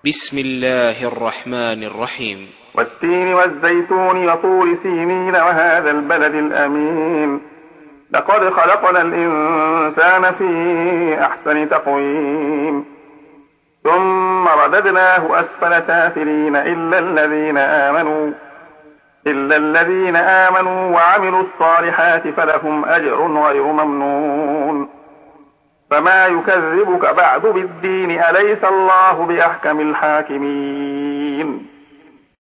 بسم الله الرحمن الرحيم. والتين والزيتون وطور سينين وهذا البلد الأمين لقد خلقنا الإنسان في أحسن تقويم ثم رددناه أسفل سافلين إلا الذين آمنوا وعملوا الصالحات فلهم أجر غير ممنون. فما يكذبك بعد بالدين أليس الله بأحكم الحاكمين.